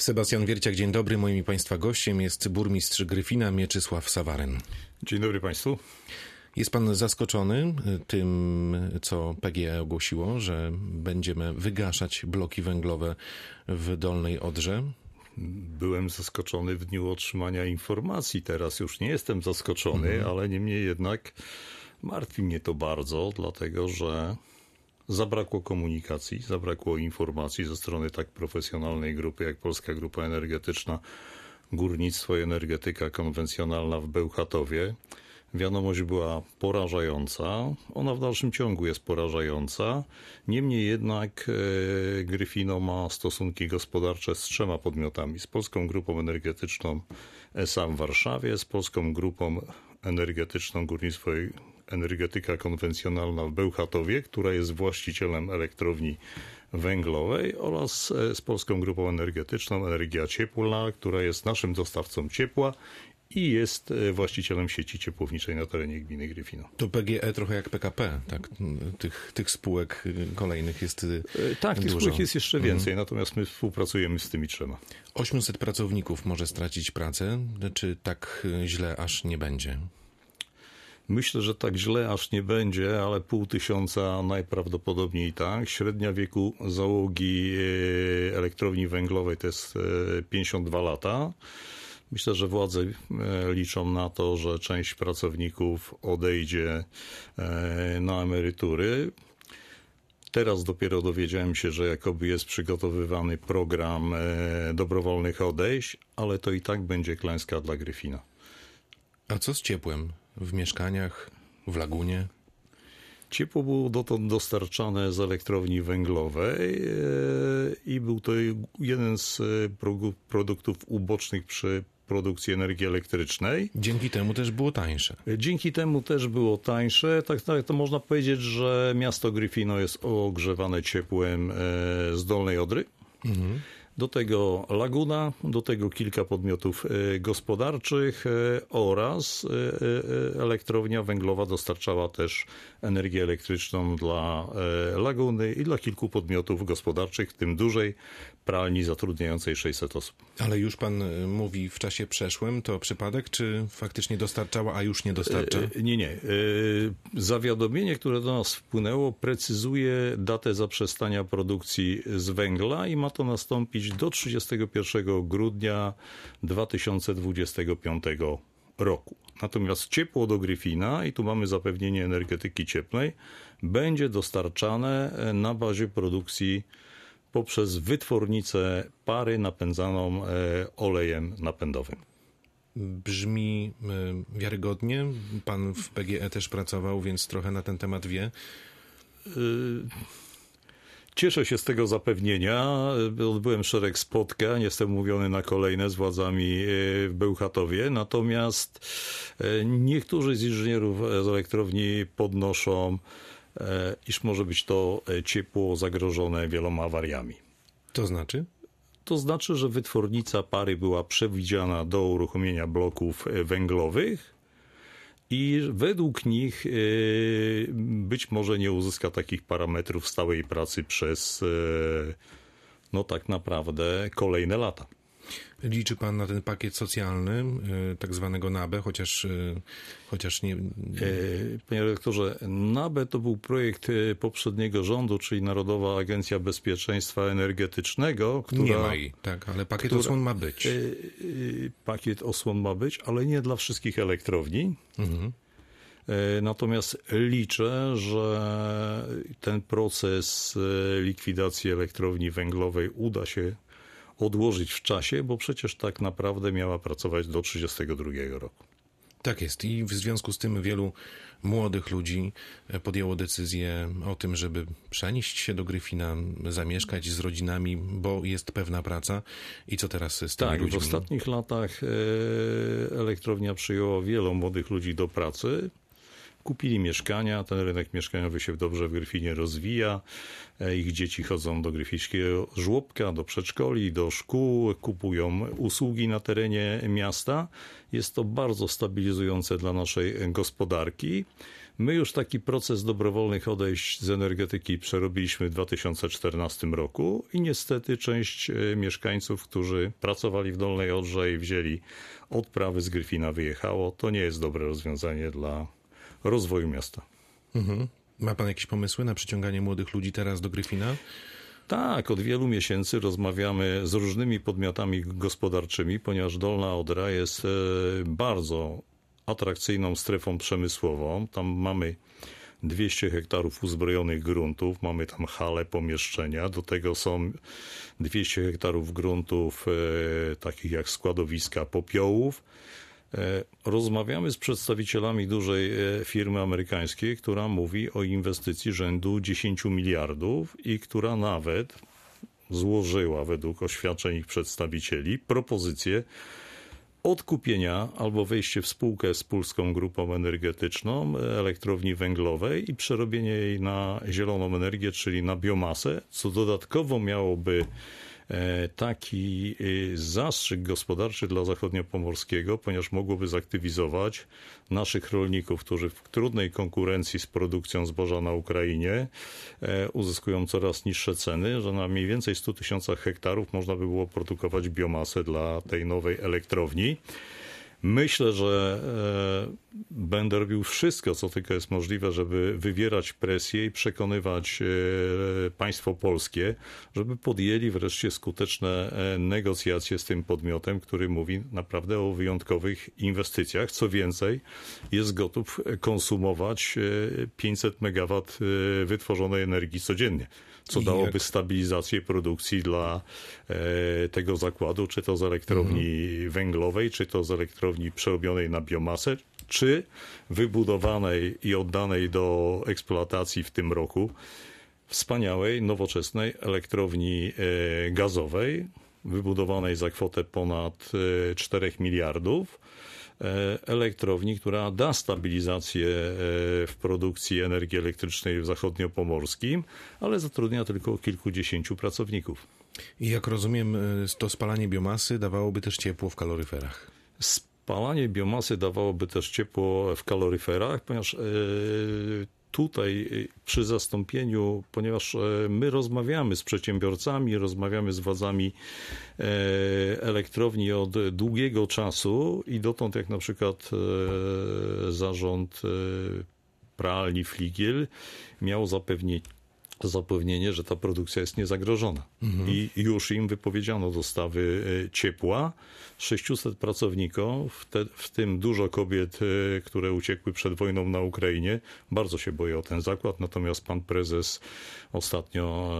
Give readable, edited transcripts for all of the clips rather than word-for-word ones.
Sebastian Wierciak, dzień dobry. Moim i Państwa gościem jest burmistrz Gryfina Mieczysław Sawaren. Dzień dobry Państwu. Jest Pan zaskoczony tym, co PGE ogłosiło, że będziemy wygaszać bloki węglowe w Dolnej Odrze? Byłem zaskoczony w dniu otrzymania informacji. Teraz już nie jestem zaskoczony, ale niemniej jednak martwi mnie to bardzo, dlatego że zabrakło komunikacji, zabrakło informacji ze strony tak profesjonalnej grupy jak Polska Grupa Energetyczna, Górnictwo i Energetyka Konwencjonalna w Bełchatowie. Wiadomość była porażająca, ona w dalszym ciągu jest porażająca. Niemniej jednak Gryfino ma stosunki gospodarcze z 3 podmiotami. Z Polską Grupą Energetyczną SA w Warszawie, z Polską Grupą Energetyczną Górnictwo i Energetyka Konwencjonalna w Bełchatowie, która jest właścicielem elektrowni węglowej, oraz z Polską Grupą Energetyczną Energia Cieplna, która jest naszym dostawcą ciepła i jest właścicielem sieci ciepłowniczej na terenie gminy Gryfino. To PGE trochę jak PKP, tak? Tych spółek kolejnych jest tak, tych dużo. spółek jest jeszcze więcej, natomiast my współpracujemy z tymi 3. 800 pracowników może stracić pracę. Czy tak źle aż nie będzie? Myślę, że tak źle aż nie będzie, ale 500 najprawdopodobniej tak. Średnia wieku załogi elektrowni węglowej to jest 52 lata. Myślę, że władze liczą na to, że część pracowników odejdzie na emerytury. Teraz dopiero dowiedziałem się, że jakoby jest przygotowywany program dobrowolnych odejść, ale to i tak będzie klęska dla Gryfina. A co z ciepłem? W mieszkaniach, w lagunie? Ciepło było dotąd dostarczane z elektrowni węglowej i był to jeden z produktów ubocznych przy produkcji energii elektrycznej. Dzięki temu też było tańsze. Dzięki temu też było tańsze. Tak to można powiedzieć, że miasto Gryfino jest ogrzewane ciepłem z Dolnej Odry. Do tego laguna, do tego kilka podmiotów gospodarczych oraz elektrownia węglowa dostarczała też energię elektryczną dla laguny i dla kilku podmiotów gospodarczych, w tym dużej pralni zatrudniającej 600 osób. Ale już pan mówi w czasie przeszłym, to przypadek, czy faktycznie dostarczała, a już nie dostarcza? Nie. Zawiadomienie, które do nas wpłynęło, precyzuje datę zaprzestania produkcji z węgla i ma to nastąpić do 31 grudnia 2025 roku. Natomiast ciepło do Gryfina, i tu mamy zapewnienie energetyki cieplnej, będzie dostarczane na bazie produkcji poprzez wytwornicę pary napędzaną olejem napędowym. Brzmi wiarygodnie. Pan w PGE też pracował, więc trochę na ten temat wie. Cieszę się z tego zapewnienia. Odbyłem szereg spotkań, jestem umówiony na kolejne z władzami w Bełchatowie, natomiast niektórzy z inżynierów z elektrowni podnoszą, iż może być to ciepło zagrożone wieloma awariami. To znaczy? To znaczy, że wytwornica pary była przewidziana do uruchomienia bloków węglowych i według nich być może nie uzyska takich parametrów stałej pracy przez tak naprawdę kolejne lata. Liczy pan na ten pakiet socjalny, tak zwanego NABE, chociaż nie... Panie redaktorze, NABE to był projekt poprzedniego rządu, czyli Narodowa Agencja Bezpieczeństwa Energetycznego, która... Nie ma jej, tak, ale pakiet osłon ma być. Pakiet osłon ma być, ale nie dla wszystkich elektrowni. Natomiast liczę, że ten proces likwidacji elektrowni węglowej uda się odłożyć w czasie, bo przecież tak naprawdę miała pracować do 32 roku. Tak jest i w związku z tym wielu młodych ludzi podjęło decyzję o tym, żeby przenieść się do Gryfina, zamieszkać z rodzinami, bo jest pewna praca. I co teraz z tymi ludźmi? W ostatnich latach elektrownia przyjęła wielu młodych ludzi do pracy. kupili mieszkania, ten rynek mieszkaniowy się dobrze w Gryfinie rozwija, ich dzieci chodzą do gryfińskiego żłobka, do przedszkoli, do szkół, kupują usługi na terenie miasta. Jest to bardzo stabilizujące dla naszej gospodarki. My już taki proces dobrowolnych odejść z energetyki przerobiliśmy w 2014 roku i niestety część mieszkańców, którzy pracowali w Dolnej Odrze i wzięli odprawy z Gryfina, wyjechało. To nie jest dobre rozwiązanie dla rozwoju miasta. Mhm. Ma pan jakieś pomysły na przyciąganie młodych ludzi teraz do Gryfina? Tak, od wielu miesięcy rozmawiamy z różnymi podmiotami gospodarczymi, ponieważ Dolna Odra jest bardzo atrakcyjną strefą przemysłową. Tam mamy 200 hektarów uzbrojonych gruntów, mamy tam hale, pomieszczenia. Do tego są 200 hektarów gruntów takich jak składowiska popiołów. Rozmawiamy z przedstawicielami dużej firmy amerykańskiej, która mówi o inwestycji rzędu 10 miliardów i która nawet złożyła według oświadczeń ich przedstawicieli propozycję odkupienia albo wejście w spółkę z Polską Grupą Energetyczną elektrowni węglowej i przerobienie jej na zieloną energię, czyli na biomasę, co dodatkowo miałoby taki zastrzyk gospodarczy dla zachodniopomorskiego, ponieważ mogłoby zaktywizować naszych rolników, którzy w trudnej konkurencji z produkcją zboża na Ukrainie uzyskują coraz niższe ceny, że na mniej więcej 100 000 hektarów można by było produkować biomasę dla tej nowej elektrowni. Myślę, że będę robił wszystko, co tylko jest możliwe, żeby wywierać presję i przekonywać państwo polskie, żeby podjęli wreszcie skuteczne negocjacje z tym podmiotem, który mówi naprawdę o wyjątkowych inwestycjach. Co więcej, jest gotów konsumować 500 MW wytworzonej energii codziennie, co dałoby stabilizację produkcji dla tego zakładu, czy to z elektrowni węglowej, czy to z elektrowni przerobionej na biomasę, czy wybudowanej i oddanej do eksploatacji w tym roku wspaniałej, nowoczesnej elektrowni gazowej, wybudowanej za kwotę ponad 4 miliardów. Elektrowni, która da stabilizację w produkcji energii elektrycznej w zachodniopomorskim, ale zatrudnia tylko kilkudziesięciu pracowników. I jak rozumiem, to spalanie biomasy dawałoby też ciepło w kaloryferach. Spalanie biomasy dawałoby też ciepło w kaloryferach, ponieważ tutaj przy zastąpieniu, ponieważ my rozmawiamy z przedsiębiorcami, rozmawiamy z władzami elektrowni od długiego czasu i dotąd jak na przykład zarząd pralni Fligiel miał zapewnienie, że ta produkcja jest niezagrożona. I już im wypowiedziano dostawy ciepła. 600 pracowników, w tym dużo kobiet, które uciekły przed wojną na Ukrainie, bardzo się boją o ten zakład, natomiast pan prezes ostatnio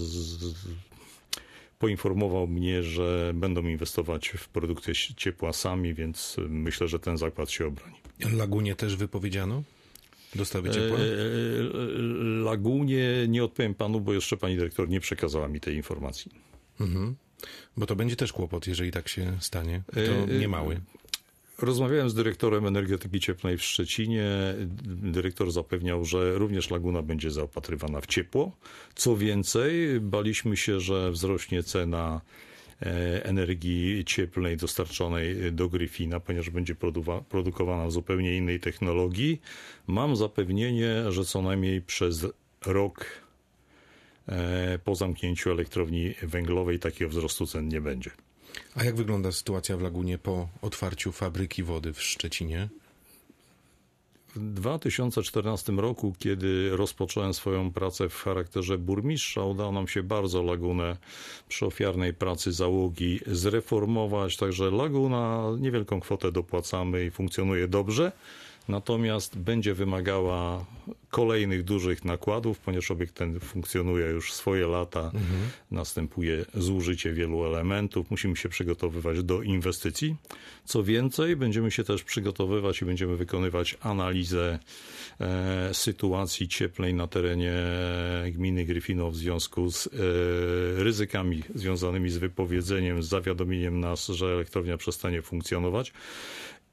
poinformował mnie, że będą inwestować w produkcję ciepła sami, więc myślę, że ten zakład się obroni. Lagunie też wypowiedziano dostawy ciepła? Lagunie nie odpowiem panu, bo jeszcze pani dyrektor nie przekazała mi tej informacji. Bo to będzie też kłopot, jeżeli tak się stanie. To nie mały. Rozmawiałem z dyrektorem energetyki cieplnej w Szczecinie. Dyrektor zapewniał, że również laguna będzie zaopatrywana w ciepło. Co więcej, baliśmy się, że wzrośnie cena energii cieplnej dostarczonej do Gryfina, ponieważ będzie produkowana w zupełnie innej technologii. Mam zapewnienie, że co najmniej przez rok po zamknięciu elektrowni węglowej takiego wzrostu cen nie będzie. A jak wygląda sytuacja w Lagunie po otwarciu fabryki wody w Szczecinie? W 2014 roku, kiedy rozpocząłem swoją pracę w charakterze burmistrza, udało nam się bardzo lagunę przy ofiarnej pracy załogi zreformować. Także laguna, niewielką kwotę dopłacamy i funkcjonuje dobrze. Natomiast będzie wymagała kolejnych dużych nakładów, ponieważ obiekt ten funkcjonuje już swoje lata. Następuje zużycie wielu elementów. Musimy się przygotowywać do inwestycji. Co więcej, będziemy się też przygotowywać i będziemy wykonywać analizę sytuacji cieplnej na terenie gminy Gryfino w związku z ryzykami związanymi z wypowiedzeniem, z zawiadomieniem nas, że elektrownia przestanie funkcjonować.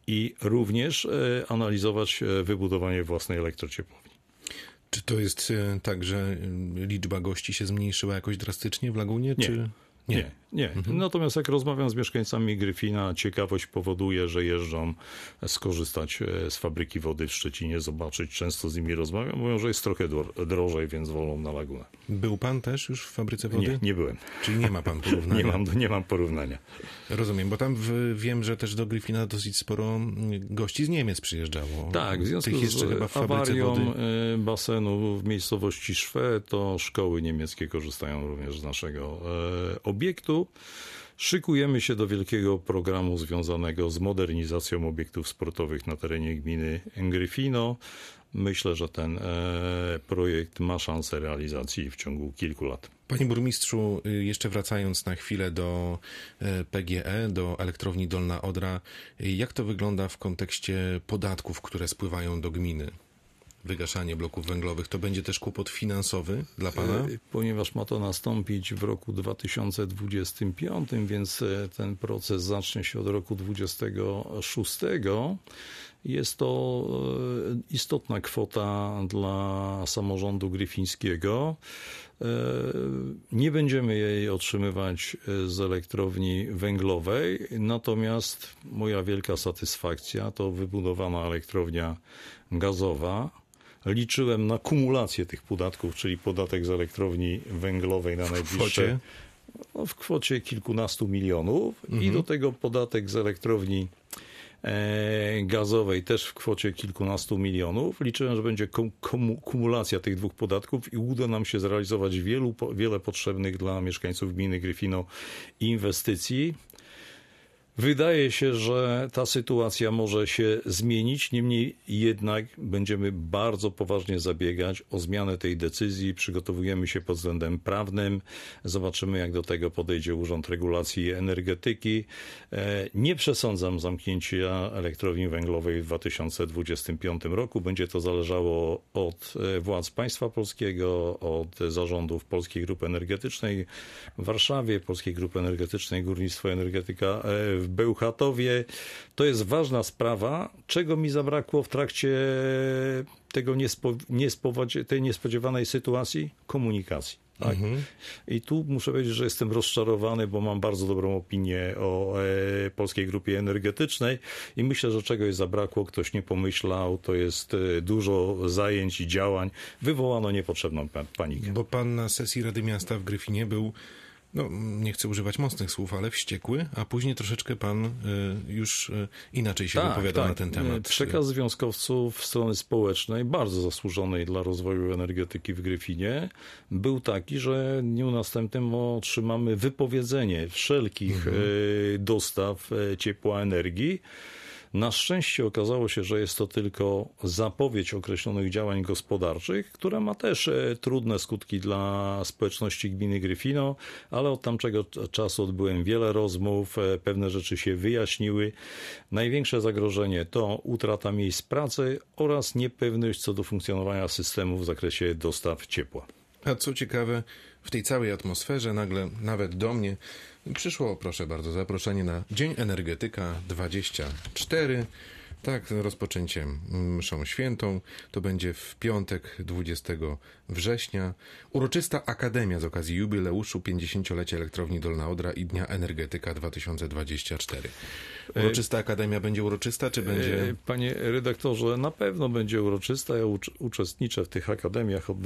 i również analizować wybudowanie własnej elektrociepłowni. Czy to jest tak, że liczba gości się zmniejszyła jakoś drastycznie w Lagunie? Nie. Czy... Nie. Natomiast jak rozmawiam z mieszkańcami Gryfina, ciekawość powoduje, że jeżdżą skorzystać z fabryki wody w Szczecinie, zobaczyć, często z nimi rozmawiam. Mówią, że jest trochę drożej, więc wolą na Lagunę. Był pan też już w fabryce wody? Nie byłem. Czyli nie ma pan porównania? Nie mam porównania. Rozumiem, bo tam wiem, że też do Gryfina dosyć sporo gości z Niemiec przyjeżdżało. Tak, w związku z awarią basenu w miejscowości Szwe, to szkoły niemieckie korzystają również z naszego obiektu. Szykujemy się do wielkiego programu związanego z modernizacją obiektów sportowych na terenie gminy Gryfino. Myślę, że ten projekt ma szansę realizacji w ciągu kilku lat. Panie burmistrzu, jeszcze wracając na chwilę do PGE, do elektrowni Dolna Odra, jak to wygląda w kontekście podatków, które spływają do gminy? Wygaszanie bloków węglowych, to będzie też kłopot finansowy dla pana? Ponieważ ma to nastąpić w roku 2025, więc ten proces zacznie się od roku 2026. Jest to istotna kwota dla samorządu gryfińskiego. Nie będziemy jej otrzymywać z elektrowni węglowej, natomiast moja wielka satysfakcja to wybudowana elektrownia gazowa. Liczyłem na kumulację tych podatków, czyli podatek z elektrowni węglowej na najbliższe... W kwocie kilkunastu milionów i do tego podatek z elektrowni gazowej też w kwocie kilkunastu milionów. Liczyłem, że będzie kumulacja tych dwóch podatków i uda nam się zrealizować wiele potrzebnych dla mieszkańców gminy Gryfino inwestycji. Wydaje się, że ta sytuacja może się zmienić, niemniej jednak będziemy bardzo poważnie zabiegać o zmianę tej decyzji. Przygotowujemy się pod względem prawnym. Zobaczymy, jak do tego podejdzie Urząd Regulacji Energetyki. Nie przesądzam zamknięcia elektrowni węglowej w 2025 roku. Będzie to zależało od władz państwa polskiego, od zarządów Polskiej Grupy Energetycznej w Warszawie, Polskiej Grupy Energetycznej Górnictwo i Energetyka w Bełchatowie. To jest ważna sprawa, czego mi zabrakło w trakcie tego tej niespodziewanej sytuacji? Komunikacji. Tak? I tu muszę powiedzieć, że jestem rozczarowany, bo mam bardzo dobrą opinię o Polskiej Grupie Energetycznej i myślę, że czegoś zabrakło, ktoś nie pomyślał, to jest dużo zajęć i działań. Wywołano niepotrzebną panikę. Bo pan na sesji Rady Miasta w Gryfinie był, nie chcę używać mocnych słów, ale wściekły, a później troszeczkę pan już inaczej się wypowiadał na ten temat. Przekaz związkowców strony społecznej, bardzo zasłużonej dla rozwoju energetyki w Gryfinie, był taki, że w dniu następnym otrzymamy wypowiedzenie wszelkich dostaw ciepła, energii. Na szczęście okazało się, że jest to tylko zapowiedź określonych działań gospodarczych, która ma też trudne skutki dla społeczności gminy Gryfino, ale od tamtego czasu odbyłem wiele rozmów, pewne rzeczy się wyjaśniły. Największe zagrożenie to utrata miejsc pracy oraz niepewność co do funkcjonowania systemu w zakresie dostaw ciepła. A co ciekawe, w tej całej atmosferze nagle nawet do mnie przyszło, proszę bardzo, zaproszenie na Dzień Energetyka 24. Tak, rozpoczęciem mszą świętą. To będzie w piątek 20 września. Uroczysta akademia z okazji jubileuszu 50-lecia Elektrowni Dolna Odra i Dnia Energetyka 2024. Uroczysta akademia będzie uroczysta, czy będzie... Panie redaktorze, na pewno będzie uroczysta. Ja uczestniczę w tych akademiach od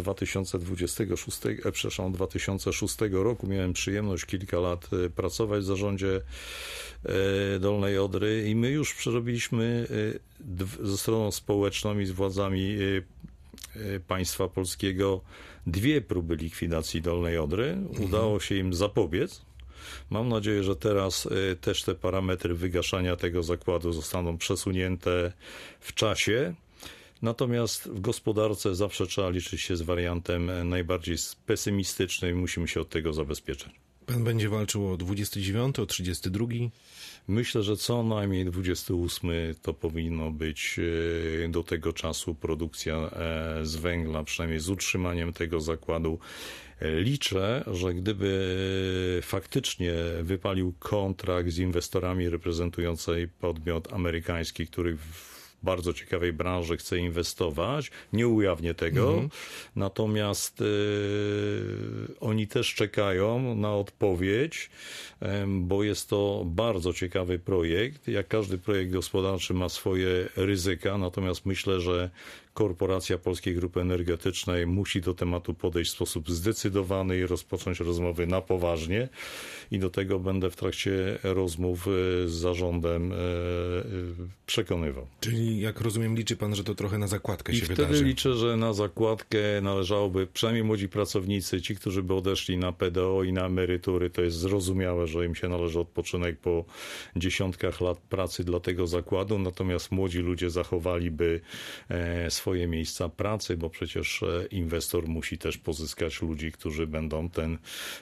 2006 roku. Miałem przyjemność kilka lat pracować w zarządzie Dolnej Odry i my już przerobiliśmy ze stroną społeczną i z władzami państwa polskiego 2 próby likwidacji Dolnej Odry. Udało się im zapobiec. Mam nadzieję, że teraz też te parametry wygaszania tego zakładu zostaną przesunięte w czasie. Natomiast w gospodarce zawsze trzeba liczyć się z wariantem najbardziej pesymistycznym i musimy się od tego zabezpieczać. Pan będzie walczył o 29, o 32? Myślę, że co najmniej 28 to powinno być do tego czasu produkcja z węgla, przynajmniej z utrzymaniem tego zakładu. Liczę, że gdyby faktycznie wypalił kontrakt z inwestorami reprezentującej podmiot amerykański, który w bardzo ciekawej branży chce inwestować, nie ujawnię tego, natomiast oni też czekają na odpowiedź, bo jest to bardzo ciekawy projekt. Jak każdy projekt gospodarczy ma swoje ryzyka, natomiast myślę, że Korporacja Polskiej Grupy Energetycznej musi do tematu podejść w sposób zdecydowany i rozpocząć rozmowy na poważnie i do tego będę w trakcie rozmów z zarządem przekonywał. Czyli jak rozumiem, liczy pan, że to trochę na zakładkę się wydarzy. I wtedy liczę, że na zakładkę należałoby przynajmniej młodzi pracownicy, ci, którzy by odeszli na PDO i na emerytury, to jest zrozumiałe, że im się należy odpoczynek po dziesiątkach lat pracy dla tego zakładu, natomiast młodzi ludzie zachowaliby swoje miejsca pracy, bo przecież inwestor musi też pozyskać ludzi, którzy będą ten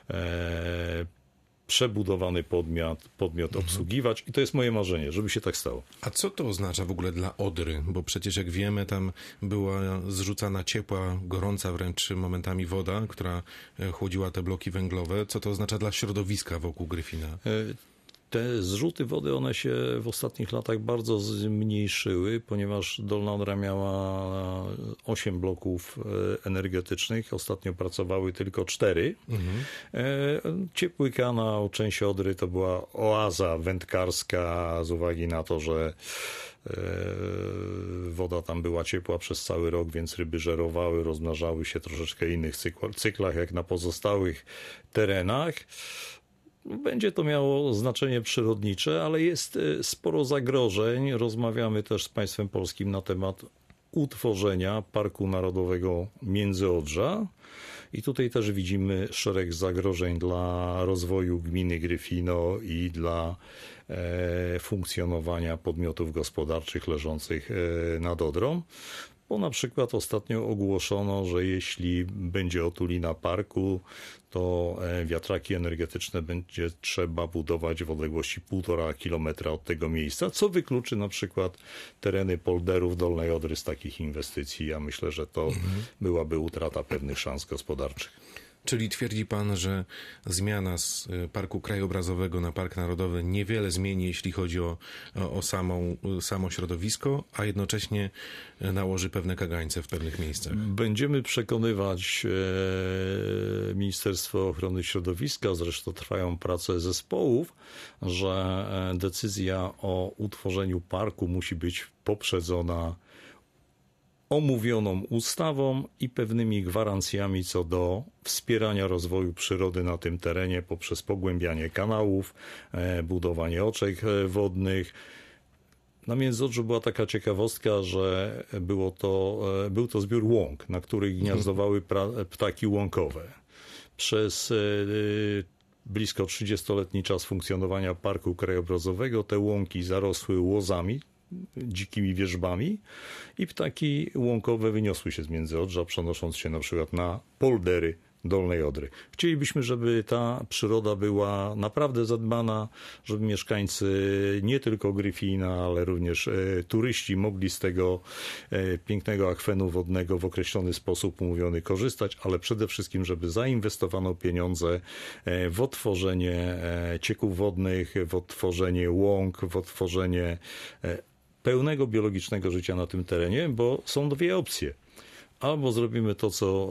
przebudowany podmiot obsługiwać i to jest moje marzenie, żeby się tak stało. A co to oznacza w ogóle dla Odry? Bo przecież jak wiemy, tam była zrzucana ciepła, gorąca wręcz momentami woda, która chłodziła te bloki węglowe. Co to oznacza dla środowiska wokół Gryfina? Te zrzuty wody, one się w ostatnich latach bardzo zmniejszyły, ponieważ Dolna Odra miała 8 bloków energetycznych, ostatnio pracowały tylko 4. Ciepły kanał, część Odry to była oaza wędkarska z uwagi na to, że woda tam była ciepła przez cały rok, więc ryby żerowały, rozmnażały się troszeczkę w innych cyklach jak na pozostałych terenach. Będzie to miało znaczenie przyrodnicze, ale jest sporo zagrożeń. Rozmawiamy też z państwem polskim na temat utworzenia Parku Narodowego Międzyodrza. I tutaj też widzimy szereg zagrożeń dla rozwoju gminy Gryfino i dla funkcjonowania podmiotów gospodarczych leżących nad Odrą. Bo na przykład ostatnio ogłoszono, że jeśli będzie otulina parku, to wiatraki energetyczne będzie trzeba budować w odległości 1,5 kilometra od tego miejsca, co wykluczy na przykład tereny polderów Dolnej Odry z takich inwestycji. Ja myślę, że to byłaby utrata pewnych szans gospodarczych. Czyli twierdzi pan, że zmiana z parku krajobrazowego na park narodowy niewiele zmieni, jeśli chodzi o samo środowisko, a jednocześnie nałoży pewne kagańce w pewnych miejscach. Będziemy przekonywać Ministerstwo Ochrony Środowiska, zresztą trwają prace zespołów, że decyzja o utworzeniu parku musi być poprzedzona omówioną ustawą i pewnymi gwarancjami co do wspierania rozwoju przyrody na tym terenie poprzez pogłębianie kanałów, budowanie oczek wodnych. Na Międzyodrzu była taka ciekawostka, że był to zbiór łąk, na których gniazdowały ptaki łąkowe. Przez blisko 30-letni czas funkcjonowania parku krajobrazowego te łąki zarosły łozami, dzikimi wierzbami i ptaki łąkowe wyniosły się z Międzyodrza, przenosząc się na przykład na poldery Dolnej Odry. Chcielibyśmy, żeby ta przyroda była naprawdę zadbana, żeby mieszkańcy nie tylko Gryfina, ale również turyści mogli z tego pięknego akwenu wodnego w określony sposób umówiony korzystać, ale przede wszystkim, żeby zainwestowano pieniądze w odtworzenie cieków wodnych, w odtworzenie łąk, w odtworzenie pełnego biologicznego życia na tym terenie, bo są dwie opcje. Albo zrobimy to, co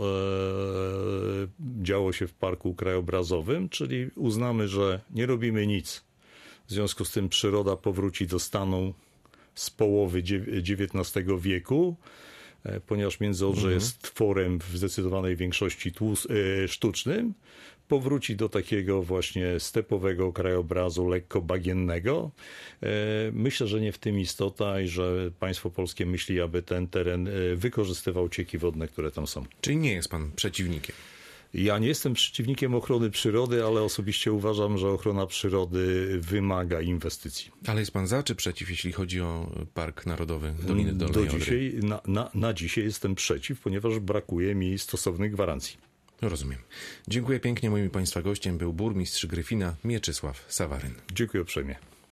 działo się w parku krajobrazowym, czyli uznamy, że nie robimy nic. W związku z tym przyroda powróci do stanu z połowy XIX wieku, ponieważ Międzyodrze jest tworem w zdecydowanej większości sztucznym, powróci do takiego właśnie stepowego krajobrazu lekko bagiennego. Myślę, że nie w tym istota i że państwo polskie myśli, aby ten teren wykorzystywał cieki wodne, które tam są. Czyli nie jest pan przeciwnikiem? Ja nie jestem przeciwnikiem ochrony przyrody, ale osobiście uważam, że ochrona przyrody wymaga inwestycji. Ale jest pan za czy przeciw, jeśli chodzi o Park Narodowy Doliny Dolnej Odry? Dzisiaj, na dzisiaj jestem przeciw, ponieważ brakuje mi stosownych gwarancji. Rozumiem. Dziękuję pięknie. Moim państwa gościem był burmistrz Gryfina Mieczysław Sawaryn. Dziękuję uprzejmie.